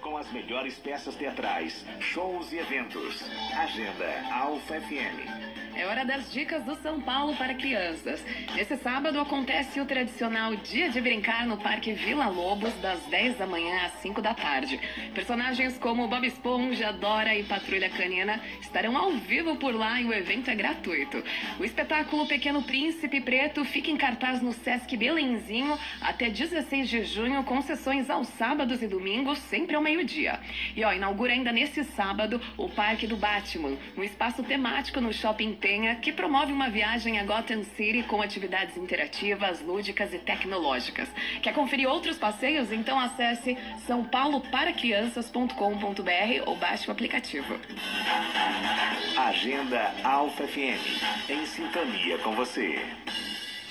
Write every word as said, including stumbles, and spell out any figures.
com as melhores peças teatrais, shows e eventos. Agenda Alfa F M. É hora das dicas do São Paulo para crianças. Nesse sábado acontece o tradicional Dia de Brincar no Parque Vila Lobos, das dez da manhã às cinco da tarde. Personagens como Bob Esponja, Dora e Patrulha Canina estarão ao vivo por lá e o evento é gratuito. O espetáculo Pequeno Príncipe Preto fica em cartaz no Sesc Belenzinho até dezesseis de junho, com sessões aos sábados e domingos, sempre ao meio-dia. E ó, inaugura ainda nesse sábado o Parque do Batman, um espaço temático no Shopping Penha, que promove uma viagem a Gotham City com atividades interativas, lúdicas e tecnológicas. Quer conferir outros passeios? Então acesse são paulo para crianças ponto com ponto b r ou baixe o aplicativo. Agenda Alfa F M, em sintonia com você.